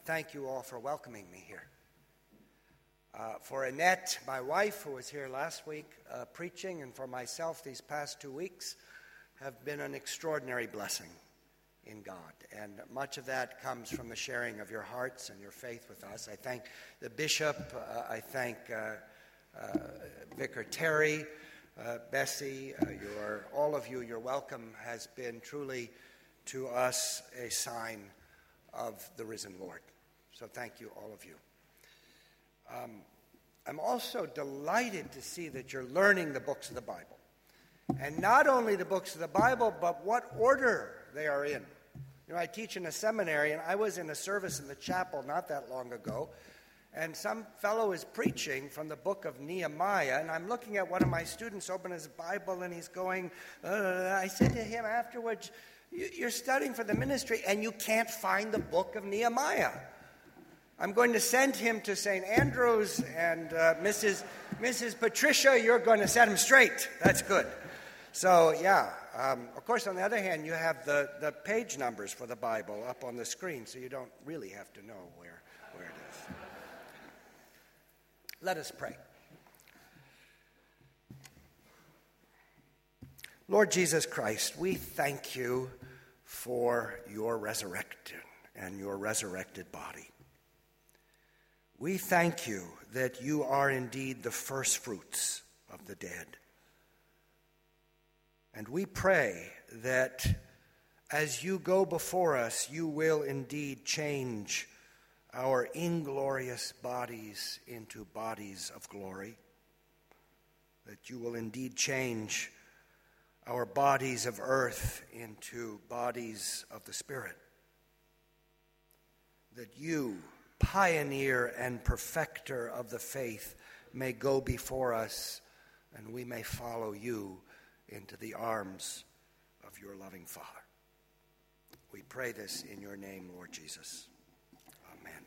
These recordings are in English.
thank you all for welcoming me here. For Annette, my wife, who was here last week preaching, and for myself these past 2 weeks have been an extraordinary blessing in God. And much of that comes from the sharing of your hearts and your faith with us. I thank the bishop. I thank Vicar Terry, Bessie, all of you. Your welcome has been truly to us a sign of the risen Lord. So thank you, all of you. I'm also delighted to see that you're learning the books of the Bible. And not only the books of the Bible, but what order they are in. You know, I teach in a seminary, and I was in a service in the chapel not that long ago, and some fellow is preaching from the book of Nehemiah, and I'm looking at one of my students open his Bible, and he's going, I said to him afterwards, you're studying for the ministry, and you can't find the book of Nehemiah. I'm going to send him to St. Andrews, and Mrs. Patricia, you're going to set him straight. That's good. So, yeah. Of course, on the other hand, you have the page numbers for the Bible up on the screen, so you don't really have to know where it is. Let us pray. Lord Jesus Christ, we thank you for your resurrection and your resurrected body. We thank you that you are indeed the first fruits of the dead. And we pray that as you go before us, you will indeed change our inglorious bodies into bodies of glory. That you will indeed change our bodies of earth into bodies of the Spirit. That you, pioneer and perfecter of the faith, may go before us, and we may follow you into the arms of your loving Father. We pray this in your name, Lord Jesus. Amen.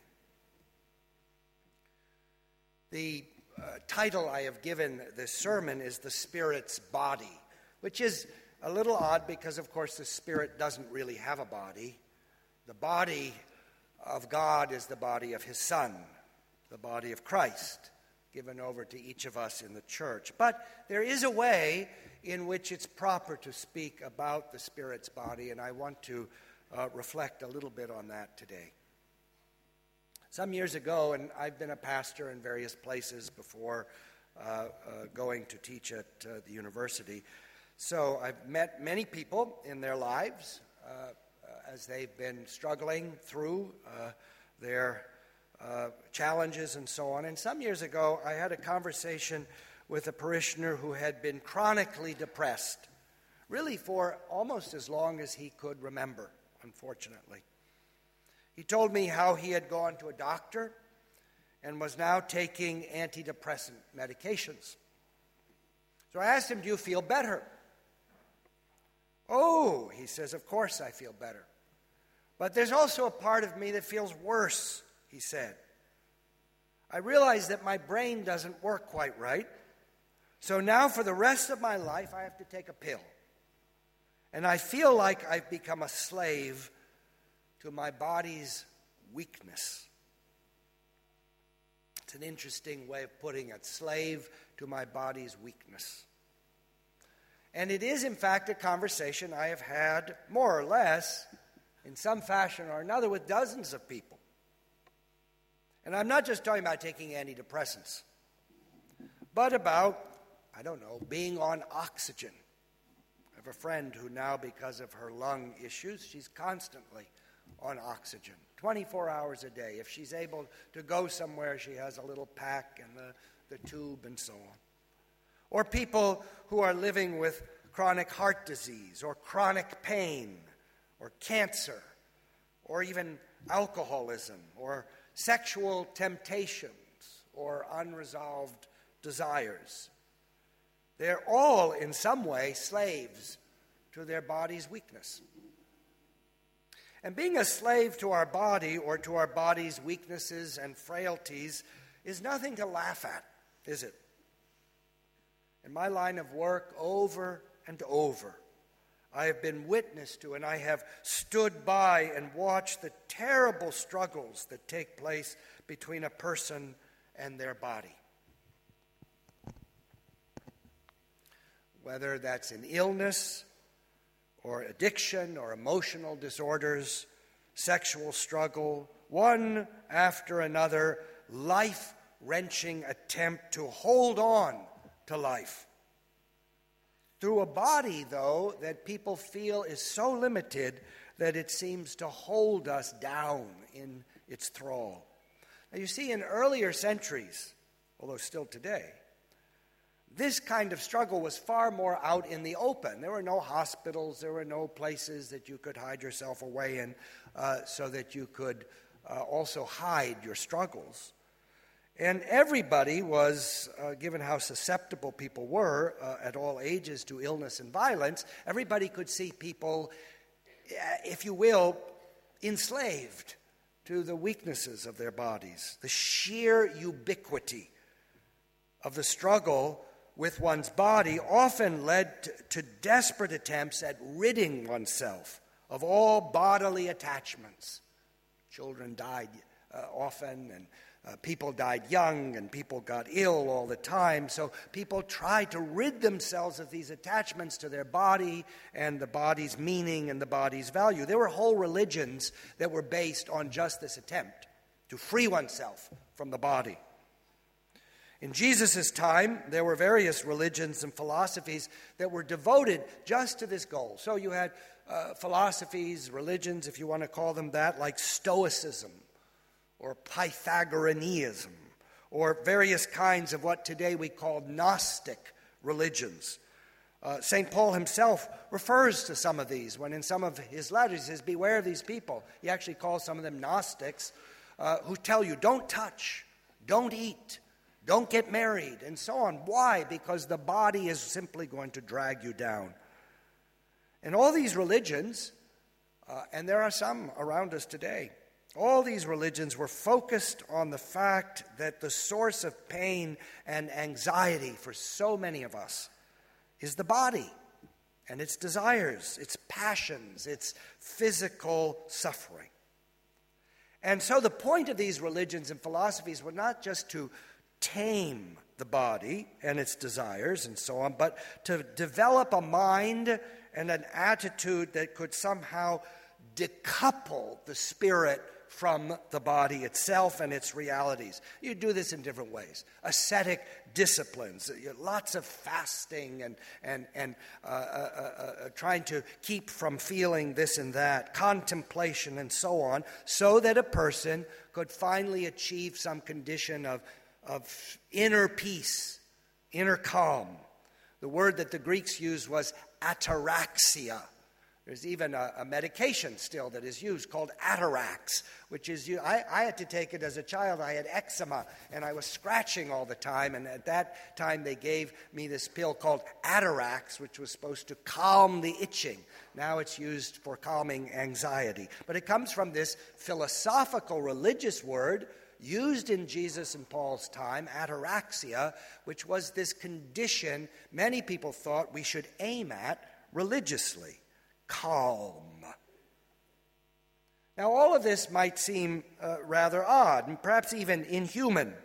The title I have given this sermon is The Spirit's Body, which is a little odd because, of course, the Spirit doesn't really have a body. The body of God is the body of his Son, the body of Christ, given over to each of us in the church. But there is a way in which it's proper to speak about the Spirit's body, and I want to reflect a little bit on that today. Some years ago, and I've been a pastor in various places before going to teach at the university, so I've met many people in their lives as they've been struggling through their challenges and so on. And some years ago, I had a conversation with a parishioner who had been chronically depressed, really for almost as long as he could remember, unfortunately. He told me how he had gone to a doctor and was now taking antidepressant medications. So I asked him, do you feel better? Oh, he says, of course I feel better. But there's also a part of me that feels worse, he said. I realize that my brain doesn't work quite right. So now for the rest of my life, I have to take a pill. And I feel like I've become a slave to my body's weakness. It's an interesting way of putting it, slave to my body's weakness. And it is, in fact, a conversation I have had more or less in some fashion or another with dozens of people. And I'm not just talking about taking antidepressants, but about, being on oxygen. I have a friend who now, because of her lung issues, she's constantly on oxygen, 24 hours a day. If she's able to go somewhere, she has a little pack and the tube and so on. Or people who are living with chronic heart disease or chronic pain or cancer or even alcoholism or sexual temptations or unresolved desires. They're all, in some way, slaves to their body's weakness. And being a slave to our body or to our body's weaknesses and frailties is nothing to laugh at, is it? In my line of work, over and over, I have been witness to, and I have stood by and watched the terrible struggles that take place between a person and their body. Whether that's in illness or addiction or emotional disorders, sexual struggle, one after another, life-wrenching attempt to hold on to life. Through a body, though, that people feel is so limited that it seems to hold us down in its thrall. Now, you see, in earlier centuries, although still today, this kind of struggle was far more out in the open. There were no hospitals, there were no places that you could hide yourself away in so that you could also hide your struggles. And everybody was, given how susceptible people were at all ages to illness and violence, everybody could see people, if you will, enslaved to the weaknesses of their bodies. The sheer ubiquity of the struggle with one's body often led to desperate attempts at ridding oneself of all bodily attachments. Children died often, and people died young, and people got ill all the time. So people tried to rid themselves of these attachments to their body and the body's meaning and the body's value. There were whole religions that were based on just this attempt to free oneself from the body. In Jesus' time, there were various religions and philosophies that were devoted just to this goal. So you had philosophies, religions, if you want to call them that, like Stoicism or Pythagoreanism, or various kinds of what today we call Gnostic religions. St. Paul himself refers to some of these when in some of his letters he says, beware of these people. He actually calls some of them Gnostics who tell you, don't touch, don't eat, don't get married, and so on. Why? Because the body is simply going to drag you down. And all these religions, and there are some around us today, all these religions were focused on the fact that the source of pain and anxiety for so many of us is the body and its desires, its passions, its physical suffering. And so the point of these religions and philosophies were not just to tame the body and its desires and so on, but to develop a mind and an attitude that could somehow decouple the spirit from the body itself and its realities. You do this in different ways. Ascetic disciplines, lots of fasting and trying to keep from feeling this and that, contemplation and so on, so that a person could finally achieve some condition of inner peace, inner calm. The word that the Greeks used was ataraxia. There's even a medication still that is used called Atarax, which is, I had to take it as a child. I had eczema, and I was scratching all the time, and at that time they gave me this pill called Atarax, which was supposed to calm the itching. Now it's used for calming anxiety. But it comes from this philosophical religious word used in Jesus and Paul's time, ataraxia, which was this condition many people thought we should aim at religiously. Calm. Now, all of this might seem rather odd and perhaps even inhuman.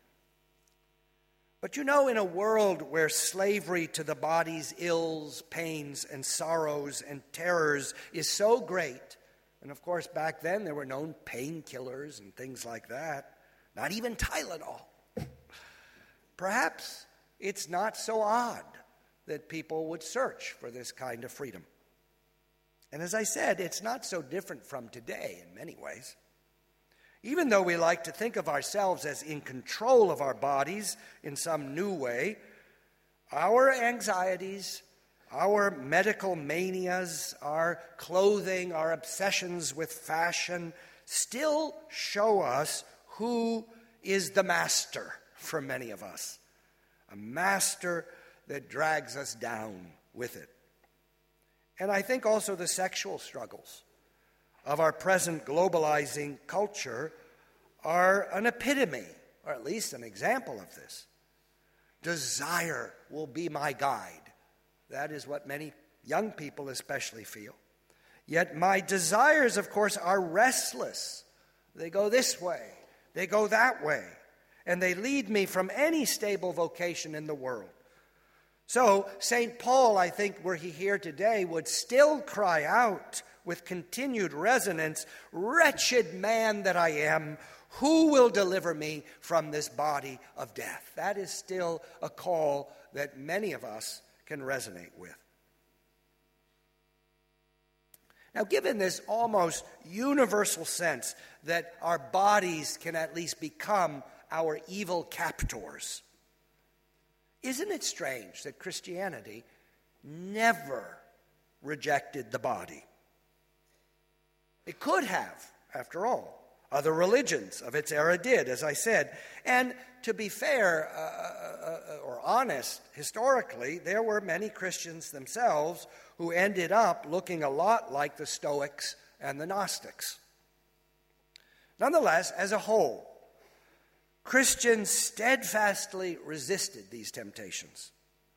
But you know, in a world where slavery to the body's ills, pains, and sorrows and terrors is so great, and of course back then there were no painkillers and things like that, not even Tylenol, perhaps it's not so odd that people would search for this kind of freedom. And as I said, it's not so different from today in many ways. Even though we like to think of ourselves as in control of our bodies in some new way, our anxieties, our medical manias, our clothing, our obsessions with fashion still show us who is the master for many of us. A master that drags us down with it. And I think also the sexual struggles of our present globalizing culture are an epitome, or at least an example of this. Desire will be my guide. That is what many young people especially feel. Yet my desires, of course, are restless. They go this way, they go that way, and they lead me from any stable vocation in the world. So St. Paul, I think, were he here today, would still cry out with continued resonance, "Wretched man that I am, who will deliver me from this body of death?" That is still a call that many of us can resonate with. Now, given this almost universal sense that our bodies can at least become our evil captors, isn't it strange that Christianity never rejected the body? It could have, after all. Other religions of its era did, as I said. And to be fair or honest, historically, there were many Christians themselves who ended up looking a lot like the Stoics and the Gnostics. Nonetheless, as a whole, Christians steadfastly resisted these temptations.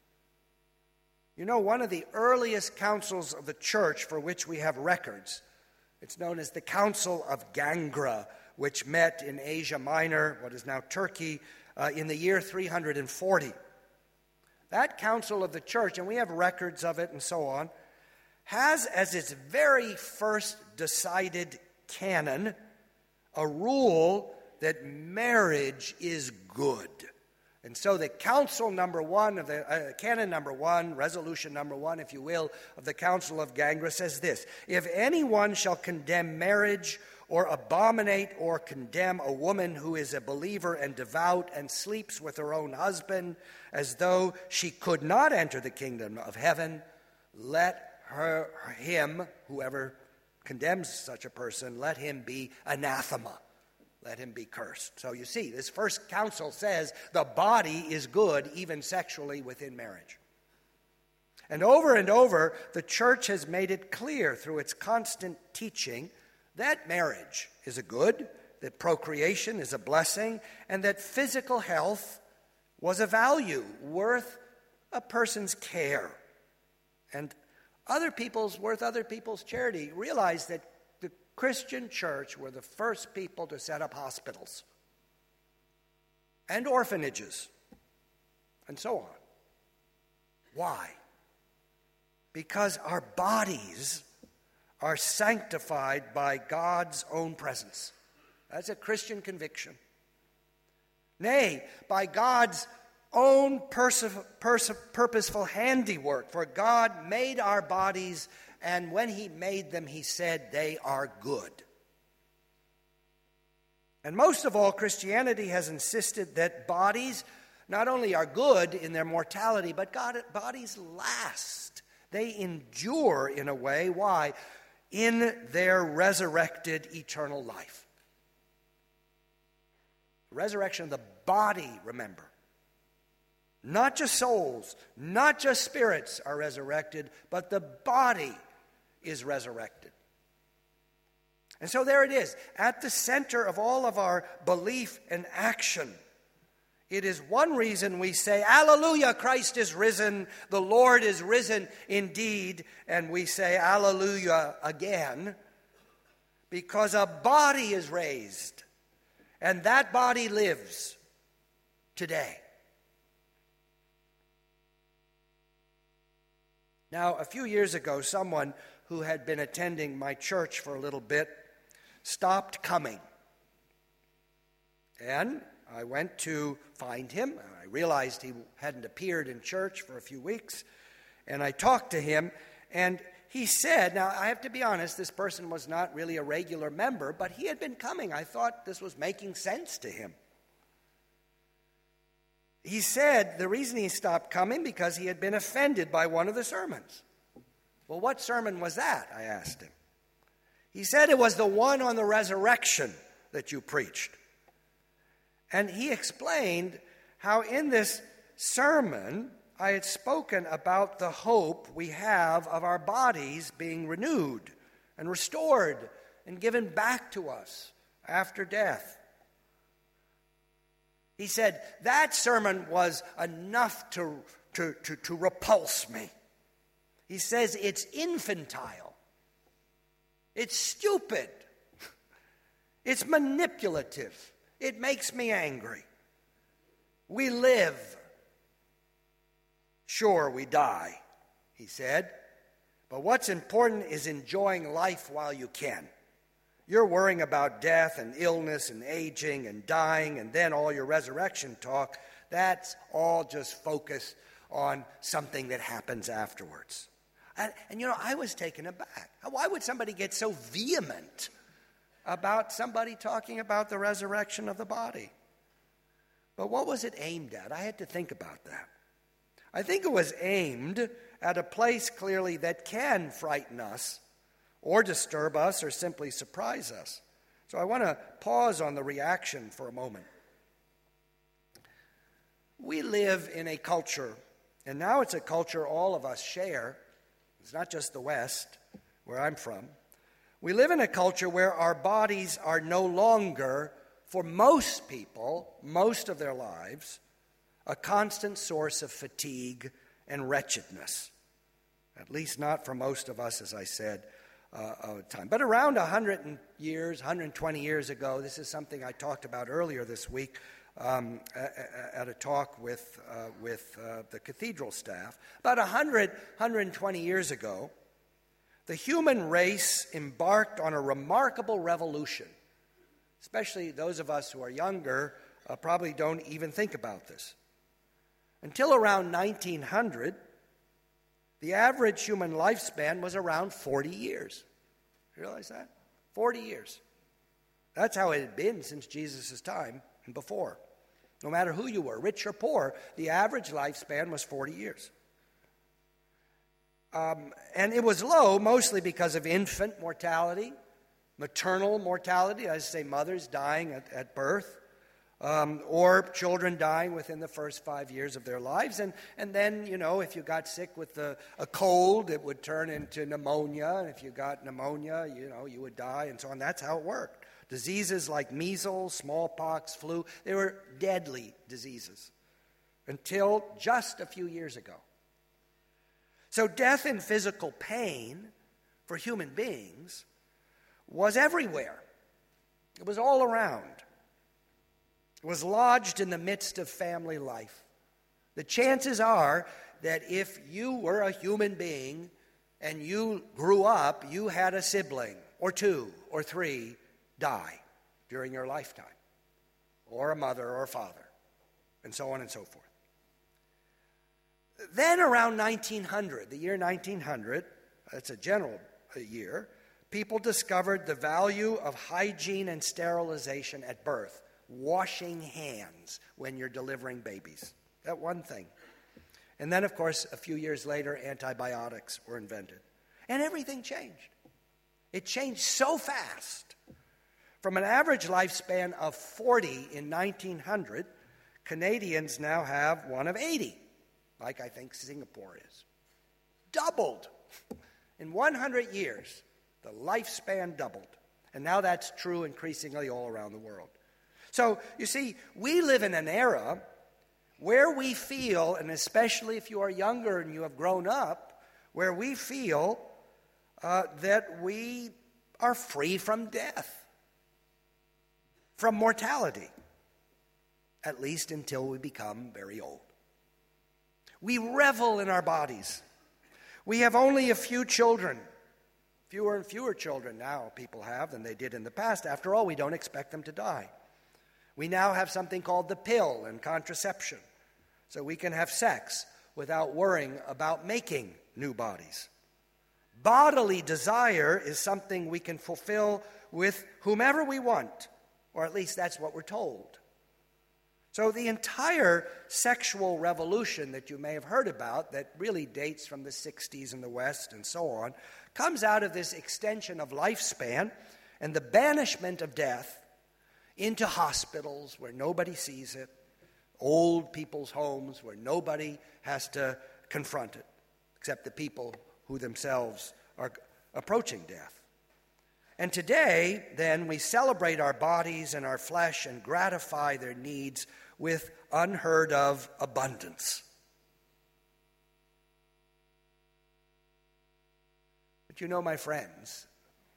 You know, one of the earliest councils of the church for which we have records, it's known as the Council of Gangra, which met in Asia Minor, what is now Turkey, in the year 340. That council of the church, and we have records of it and so on, has as its very first decided canon a rule that marriage is good. And so the council number one, of the canon number one, resolution number one, if you will, of the Council of Gangra says this: "If anyone shall condemn marriage or abominate or condemn a woman who is a believer and devout and sleeps with her own husband as though she could not enter the kingdom of heaven, let him, whoever condemns such a person, let him be anathema." Let him be cursed. So you see, this first council says the body is good, even sexually, within marriage. And over, the church has made it clear through its constant teaching that marriage is a good, that procreation is a blessing, and that physical health was a value worth a person's care. And worth other people's charity. Realize that the Christian church were the first people to set up hospitals and orphanages and so on. Why? Because our bodies are sanctified by God's own presence. That's a Christian conviction. Nay, by God's own purposeful handiwork. For God made our bodies, and when he made them, he said they are good. And most of all, Christianity has insisted that bodies not only are good in their mortality, but bodies last. They endure in a way. Why? In their resurrected eternal life. The resurrection of the body, remember. Not just souls, not just spirits are resurrected, but the body is resurrected. And so there it is, at the center of all of our belief and action. It is one reason we say, "Alleluia, Christ is risen, the Lord is risen indeed," and we say, "Alleluia" again, because a body is raised, and that body lives today. Now, a few years ago, someone who had been attending my church for a little bit stopped coming. And I went to find him. I realized he hadn't appeared in church for a few weeks. And I talked to him, and he said, now I have to be honest, this person was not really a regular member, but he had been coming. I thought this was making sense to him. He said the reason he stopped coming because he had been offended by one of the sermons. Well, what sermon was that? I asked him. He said it was the one on the resurrection that you preached. And he explained how in this sermon I had spoken about the hope we have of our bodies being renewed and restored and given back to us after death. He said, that sermon was enough to repulse me. He says it's infantile. It's stupid. It's manipulative. It makes me angry. We live. Sure, we die, he said. But what's important is enjoying life while you can. You're worrying about death and illness and aging and dying and then all your resurrection talk. That's all just focus on something that happens afterwards. And I was taken aback. Why would somebody get so vehement about somebody talking about the resurrection of the body? But what was it aimed at? I had to think about that. I think it was aimed at a place clearly that can frighten us or disturb us or simply surprise us. So I want to pause on the reaction for a moment. We live in a culture, and now it's a culture all of us share. It's not just the West, where I'm from. We live in a culture where our bodies are no longer, for most people, most of their lives, a constant source of fatigue and wretchedness. At least not for most of us, as I said, time. But around 100 years, 120 years ago, this is something I talked about earlier this week at a talk with the cathedral staff. About 120 years ago, the human race embarked on a remarkable revolution. Especially those of us who are younger probably don't even think about this. Until around 1900, the average human lifespan was around 40 years. You realize that? 40 years. That's how it had been since Jesus' time and before. No matter who you were, rich or poor, the average lifespan was 40 years. And it was low mostly because of infant mortality, maternal mortality, I say mothers dying at birth, or children dying within the first 5 years of their lives. And then, if you got sick with a cold, it would turn into pneumonia. And if you got pneumonia, you would die and so on. That's how it worked. Diseases like measles, smallpox, flu, they were deadly diseases until just a few years ago. So death and physical pain for human beings was everywhere. It was all around. It was lodged in the midst of family life. The chances are that if you were a human being and you grew up, you had a sibling or two or three die during your lifetime, or a mother or a father, and so on and so forth. Then around 1900, the year 1900, that's a general year, people discovered the value of hygiene and sterilization at birth, washing hands when you're delivering babies. That one thing. And then, of course, a few years later, antibiotics were invented. And everything changed. It changed so fast. From an average lifespan of 40 in 1900, Canadians now have one of 80, like I think Singapore is. Doubled. In 100 years, the lifespan doubled. And now that's true increasingly all around the world. So, you see, we live in an era where we feel, and especially if you are younger and you have grown up, where we feel that we are free from death, from mortality, at least until we become very old. We revel in our bodies. We have only a few children. Fewer and fewer children now people have than they did in the past. After all, we don't expect them to die. We now have something called the pill and contraception, so we can have sex without worrying about making new bodies. Bodily desire is something we can fulfill with whomever we want, or at least that's what we're told. So the entire sexual revolution that you may have heard about, that really dates from the 60s in the West and so on, comes out of this extension of lifespan and the banishment of death into hospitals where nobody sees it, old people's homes where nobody has to confront it, except the people who themselves are approaching death. And today, then, we celebrate our bodies and our flesh and gratify their needs with unheard of abundance. But you know, my friends,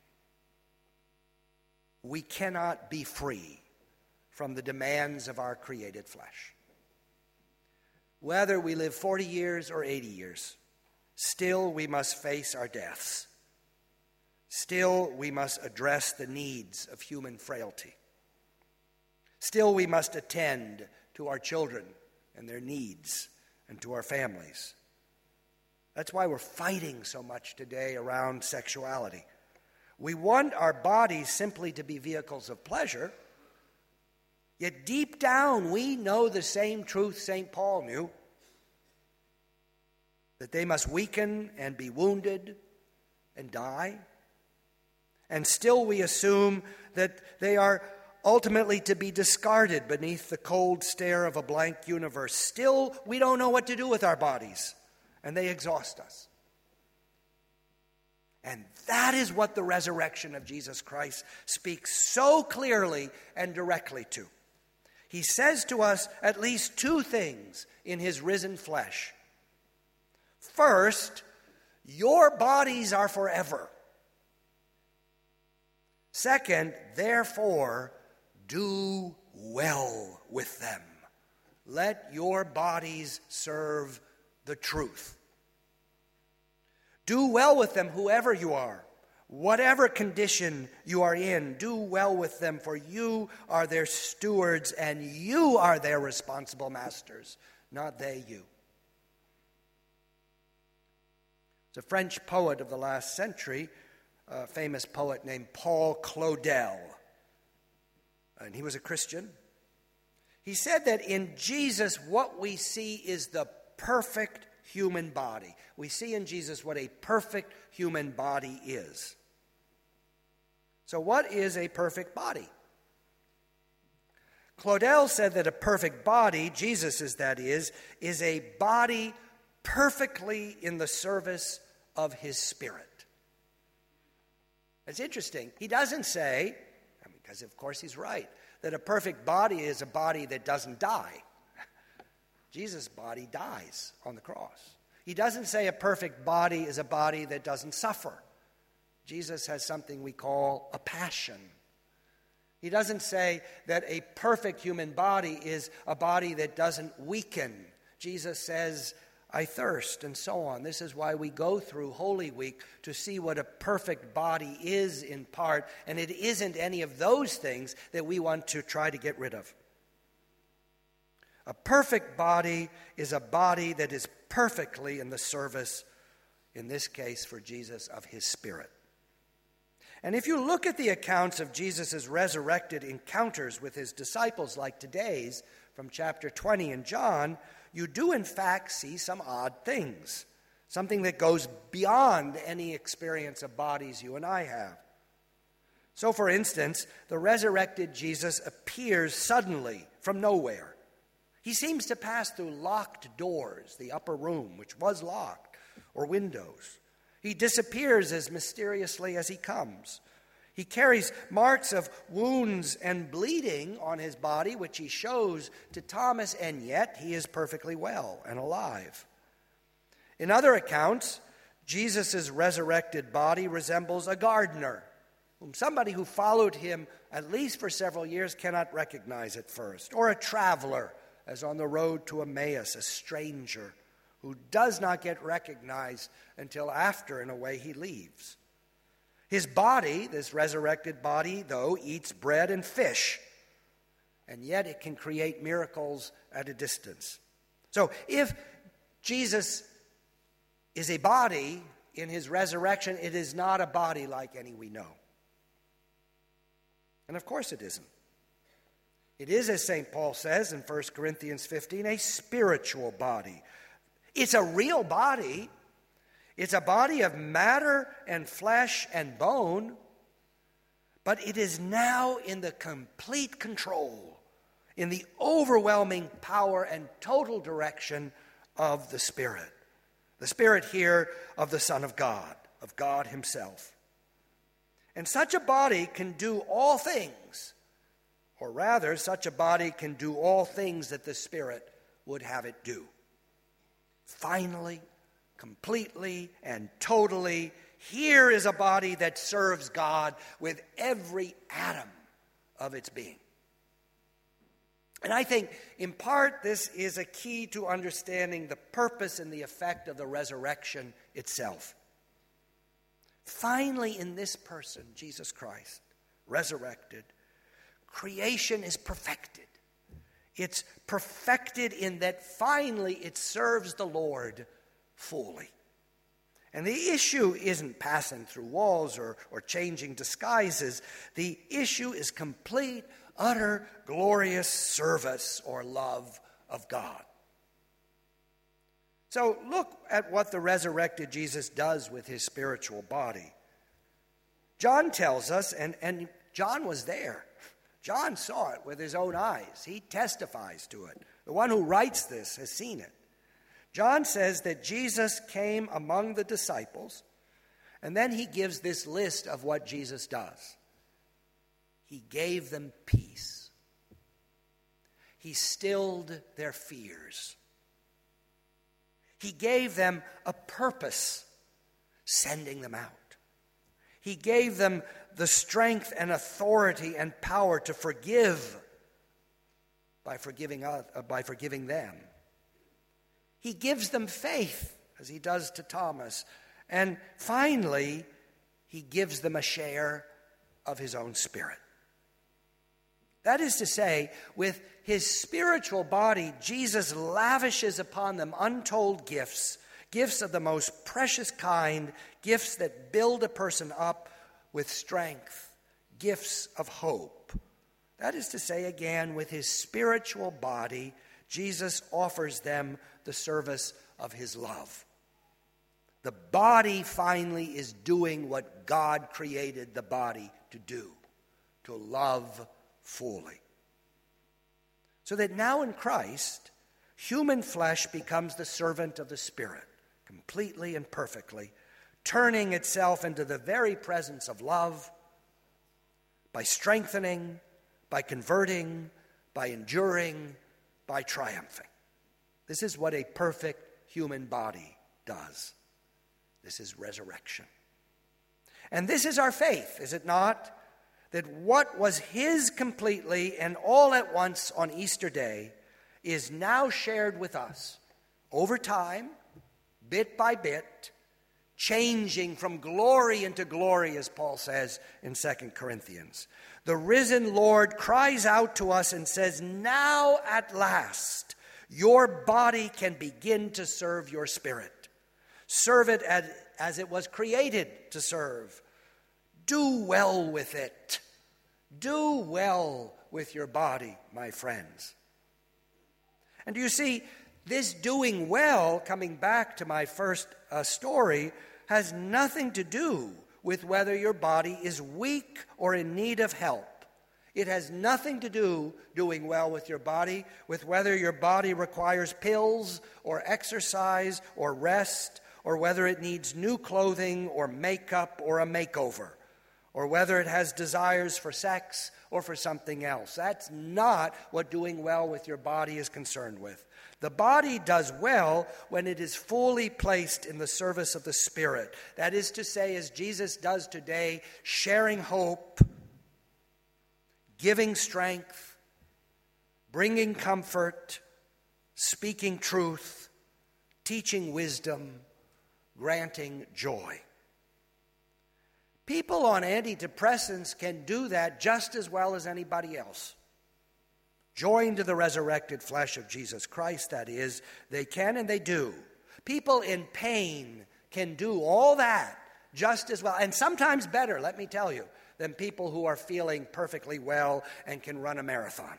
we cannot be free from the demands of our created flesh. Whether we live 40 years or 80 years, still we must face our deaths. Still we must address the needs of human frailty. Still we must attend to our children and their needs and to our families. That's why we're fighting so much today around sexuality. We want our bodies simply to be vehicles of pleasure, yet deep down we know the same truth St. Paul knew, that they must weaken and be wounded and die. And still we assume that they are ultimately to be discarded beneath the cold stare of a blank universe. Still, we don't know what to do with our bodies, and they exhaust us. And that is what the resurrection of Jesus Christ speaks so clearly and directly to. He says to us at least two things in his risen flesh. First, your bodies are forever. Second, therefore, do well with them. Let your bodies serve the truth. Do well with them, whoever you are, whatever condition you are in. Do well with them, for you are their stewards and you are their responsible masters, not they you. There's a French poet of the last century, a famous poet named Paul Claudel, and he was a Christian. He said that in Jesus, what we see is the perfect human body. We see in Jesus what a perfect human body is. So what is a perfect body? Claudel said that a perfect body, Jesus's that is a body perfectly in the service of his Spirit. It's interesting. He doesn't say, because of course he's right, that a perfect body is a body that doesn't die. Jesus' body dies on the cross. He doesn't say a perfect body is a body that doesn't suffer. Jesus has something we call a passion. He doesn't say that a perfect human body is a body that doesn't weaken. Jesus says, I thirst, and so on. This is why we go through Holy Week to see what a perfect body is in part, and it isn't any of those things that we want to try to get rid of. A perfect body is a body that is perfectly in the service, in this case for Jesus, of his Spirit. And if you look at the accounts of Jesus' resurrected encounters with his disciples, like today's, from chapter 20 in John, you do in fact see some odd things, something that goes beyond any experience of bodies you and I have. So, for instance, the resurrected Jesus appears suddenly from nowhere. He seems to pass through locked doors, the upper room, which was locked, or windows. He disappears as mysteriously as he comes. He carries marks of wounds and bleeding on his body, which he shows to Thomas, and yet he is perfectly well and alive. In other accounts, Jesus' resurrected body resembles a gardener, whom somebody who followed him at least for several years cannot recognize at first, or a traveler, as on the road to Emmaus, a stranger who does not get recognized until after, in a way, he leaves. His body, this resurrected body, though, eats bread and fish, and yet it can create miracles at a distance. So if Jesus is a body in his resurrection, it is not a body like any we know. And of course it isn't. It is, as St. Paul says in 1 Corinthians 15, a spiritual body. It's a real body. It's a body of matter and flesh and bone, but it is now in the complete control, in the overwhelming power and total direction of the Spirit. The Spirit here of the Son of God himself. And such a body can do all things, or rather, such a body can do all things that the Spirit would have it do. Finally, completely and totally, here is a body that serves God with every atom of its being. And I think, in part, this is a key to understanding the purpose and the effect of the resurrection itself. Finally, in this person, Jesus Christ, resurrected, creation is perfected. It's perfected in that finally it serves the Lord fully. And the issue isn't passing through walls or changing disguises. The issue is complete, utter, glorious service or love of God. So look at what the resurrected Jesus does with his spiritual body. John tells us, and John was there. John saw it with his own eyes. He testifies to it. The one who writes this has seen it. John says that Jesus came among the disciples, and then he gives this list of what Jesus does. He gave them peace. He stilled their fears. He gave them a purpose, sending them out. He gave them the strength and authority and power to forgive by forgiving them. He gives them faith, as he does to Thomas. And finally, he gives them a share of his own Spirit. That is to say, with his spiritual body, Jesus lavishes upon them untold gifts, gifts of the most precious kind, gifts that build a person up with strength, gifts of hope. That is to say, again, with his spiritual body, Jesus offers them the service of his love. The body finally is doing what God created the body to do, to love fully. So that now in Christ, human flesh becomes the servant of the Spirit, completely and perfectly, turning itself into the very presence of love by strengthening, by converting, by enduring, by triumphing. This is what a perfect human body does. This is resurrection. And this is our faith, is it not? That what was his completely and all at once on Easter Day is now shared with us over time, bit by bit, changing from glory into glory, as Paul says in 2 Corinthians. The risen Lord cries out to us and says, now at last, your body can begin to serve your spirit. Serve it as it was created to serve. Do well with it. Do well with your body, my friends. And you see, this doing well, coming back to my first story, has nothing to do with whether your body is weak or in need of help. It has nothing to do, doing well with your body, with whether your body requires pills or exercise or rest, or whether it needs new clothing or makeup or a makeover, or whether it has desires for sex or for something else. That's not what doing well with your body is concerned with. The body does well when it is fully placed in the service of the Spirit. That is to say, as Jesus does today, sharing hope, giving strength, bringing comfort, speaking truth, teaching wisdom, granting joy. People on antidepressants can do that just as well as anybody else. Joined to the resurrected flesh of Jesus Christ, that is, they can and they do. People in pain can do all that just as well, and sometimes better, let me tell you, than people who are feeling perfectly well and can run a marathon.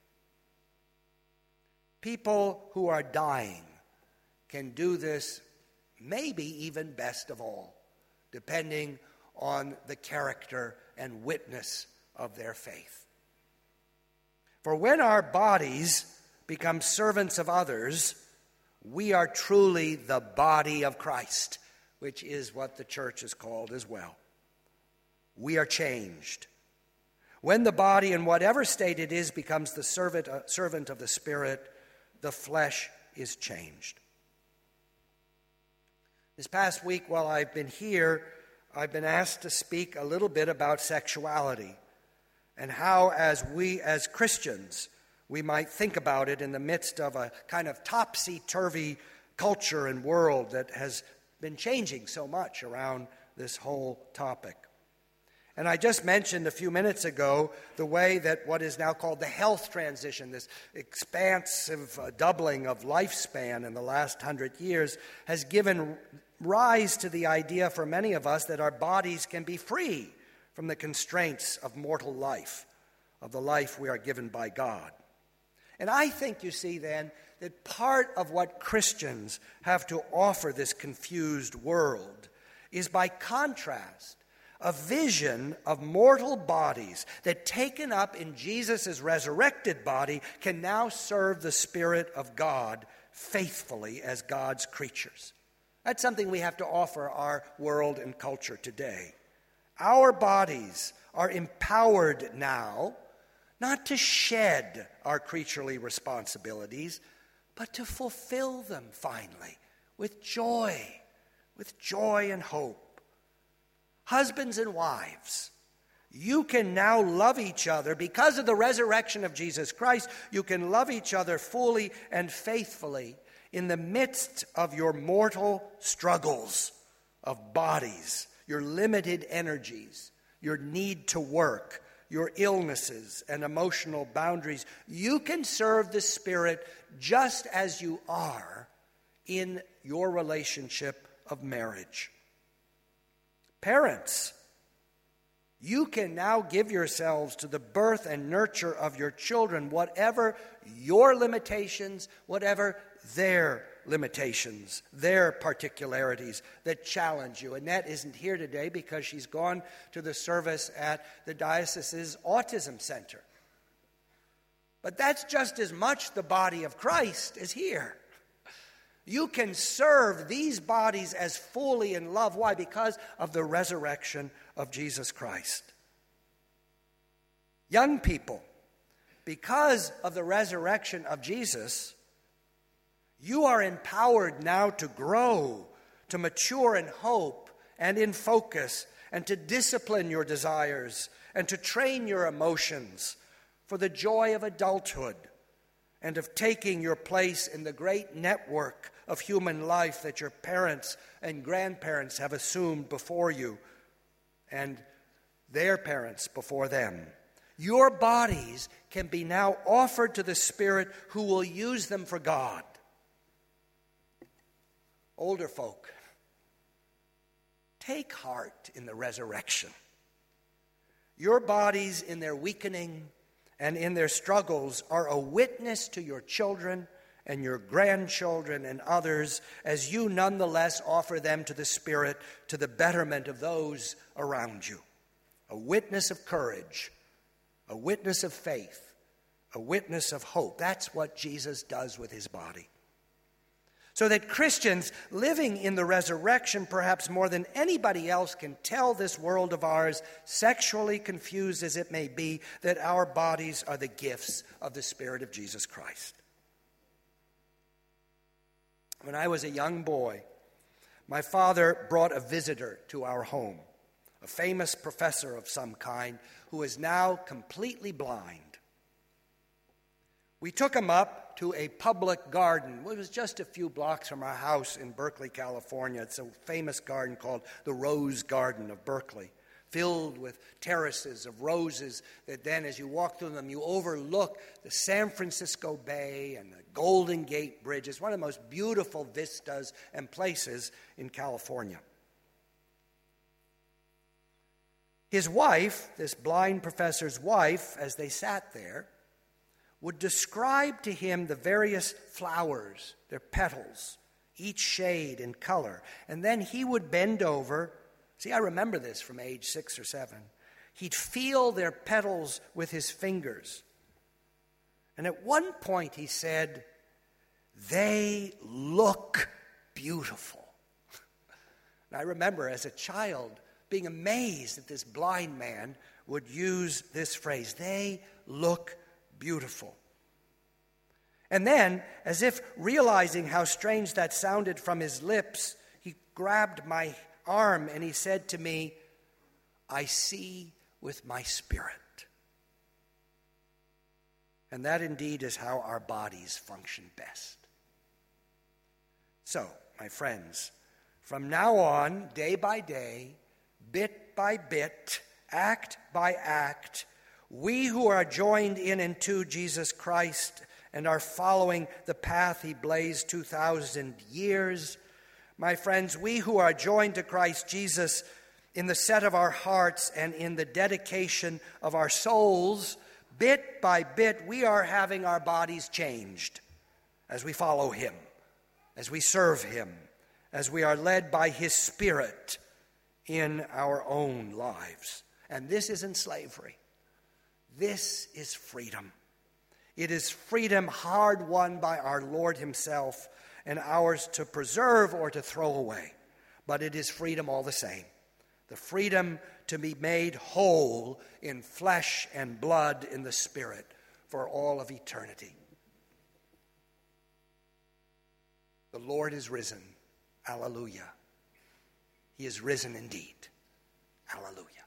People who are dying can do this maybe even best of all, depending on the character and witness of their faith. For when our bodies become servants of others, we are truly the body of Christ, which is what the church is called as well. We are changed. When the body, in whatever state it is, becomes the servant of the Spirit, the flesh is changed. This past week, while I've been here, I've been asked to speak a little bit about sexuality and how, as Christians, we might think about it in the midst of a kind of topsy-turvy culture and world that has been changing so much around this whole topic. And I just mentioned a few minutes ago the way that what is now called the health transition, this expansive doubling of lifespan in the last 100 years, has given rise to the idea for many of us that our bodies can be free from the constraints of mortal life, of the life we are given by God. And I think, you see, then, that part of what Christians have to offer this confused world is, by contrast, a vision of mortal bodies that, taken up in Jesus' resurrected body, can now serve the Spirit of God faithfully as God's creatures. That's something we have to offer our world and culture today. Our bodies are empowered now not to shed our creaturely responsibilities, but to fulfill them finally with joy and hope. Husbands and wives, you can now love each other because of the resurrection of Jesus Christ. You can love each other fully and faithfully in the midst of your mortal struggles of bodies, your limited energies, your need to work, your illnesses and emotional boundaries. You can serve the Spirit just as you are in your relationship of marriage. Parents, you can now give yourselves to the birth and nurture of your children, whatever your limitations, whatever their limitations, their particularities that challenge you. Annette isn't here today because she's gone to the service at the diocese's autism center. But that's just as much the body of Christ as here. You can serve these bodies as fully in love. Why? Because of the resurrection of Jesus Christ. Young people, because of the resurrection of Jesus, you are empowered now to grow, to mature in hope and in focus, and to discipline your desires and to train your emotions for the joy of adulthood and of taking your place in the great network of human life that your parents and grandparents have assumed before you and their parents before them. Your bodies can be now offered to the Spirit who will use them for God. Older folk, take heart in the resurrection. Your bodies in their weakening and in their struggles are a witness to your children and your grandchildren and others, as you nonetheless offer them to the Spirit to the betterment of those around you. A witness of courage, a witness of faith, a witness of hope. That's what Jesus does with his body. So that Christians living in the resurrection, perhaps more than anybody else, can tell this world of ours, sexually confused as it may be, that our bodies are the gifts of the Spirit of Jesus Christ. When I was a young boy, my father brought a visitor to our home, a famous professor of some kind who is now completely blind. We took him up to a public garden. It was just a few blocks from our house in Berkeley, California. It's a famous garden called the Rose Garden of Berkeley, filled with terraces of roses that then, as you walk through them, you overlook the San Francisco Bay and the Golden Gate Bridge. It's one of the most beautiful vistas and places in California. His wife, this blind professor's wife, as they sat there, would describe to him the various flowers, their petals, each shade and color. And then he would bend over. See, I remember this from age 6 or 7. He'd feel their petals with his fingers. And at one point he said, "They look beautiful." And I remember as a child being amazed that this blind man would use this phrase, "They look beautiful." And then, as if realizing how strange that sounded from his lips, he grabbed my arm, and he said to me, I see with my spirit. And that indeed is how our bodies function best. So, my friends, from now on, day by day, bit by bit, act by act, we who are joined in and to Jesus Christ and are following the path he blazed 2,000 years, my friends, we who are joined to Christ Jesus in the set of our hearts and in the dedication of our souls, bit by bit, we are having our bodies changed as we follow him, as we serve him, as we are led by his Spirit in our own lives. And this isn't slavery. This is freedom. It is freedom hard won by our Lord himself and ours to preserve or to throw away. But it is freedom all the same. The freedom to be made whole in flesh and blood in the Spirit for all of eternity. The Lord is risen. Alleluia. He is risen indeed. Alleluia.